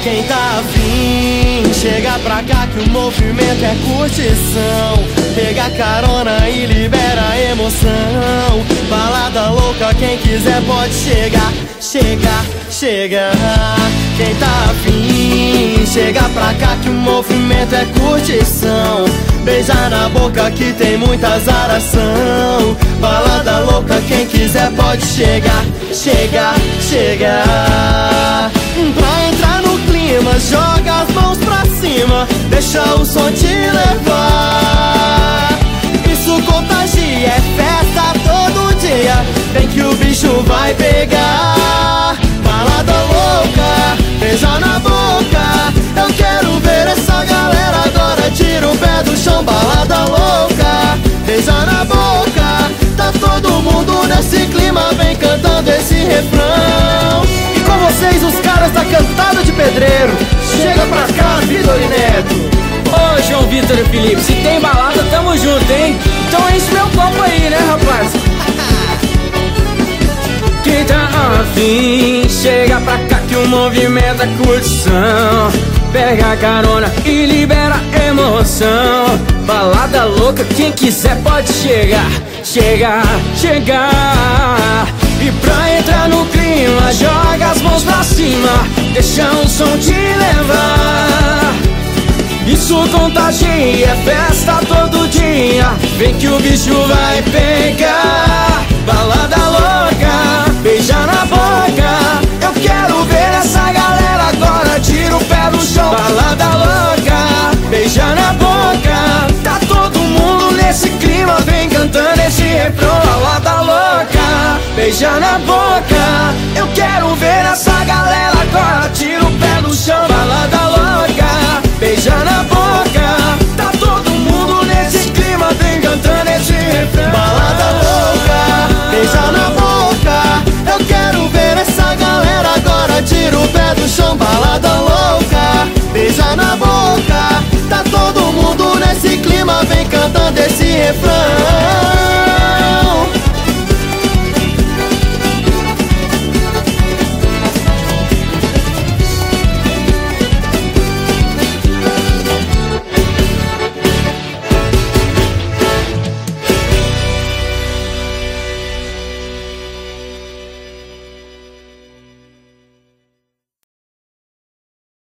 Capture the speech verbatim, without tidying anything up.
Quem tá afim, chega pra cá que o movimento é curtição. Pega carona e libera emoção. Balada louca, quem quiser pode chegar. Chega, chega. Quem tá afim, chega pra cá que o movimento é curtição. Beija na boca que tem muita azaração. Balada louca, quem quiser pode chegar. Chega, chega. Pra entrar no clima, joga as mãos pra cima, deixa o som te levar. Isso contagia, é festa todo dia. Vem que o bicho vai pegar. Balada louca, beija na boca. Eu quero ver essa galera agora, tira o pé do chão. Balada louca, beija na boca. Tá todo mundo nesse clima, vem cantando esse refrão. E com vocês os caras da Cantada de Pedreiro. Chega pra cá, Vitor e Neto. Ô João Vitor e Felipe, se tem balada, tamo junto, hein? Então enche meu copo aí, né, rapaz? Quem tá afim, chega pra cá que o movimento é curtição. Pega a carona e libera emoção. Balada louca, quem quiser pode chegar. Chega, chegar. E pra entrar no clima, joga as mãos pra cima, deixa o som te levar. Isso contagia, é festa todo dia. Vem que o bicho vai pegar. Balada louca, beija na boca. Eu quero ver essa galera agora, tira o pé do chão. Balada louca, beija na boca. Tá todo mundo nesse clima, vem cantando esse refrão. Balada louca, beija na boca. Eu quero ver essa galera agora, tira o pé do chão. Balada louca, beija na boca. Tá todo mundo nesse clima, vem cantando esse refrão. Balada louca, beija na boca. Eu quero ver essa galera agora, tira o pé do chão. Balada louca, beija na boca. Tá todo mundo nesse clima, vem cantando esse refrão.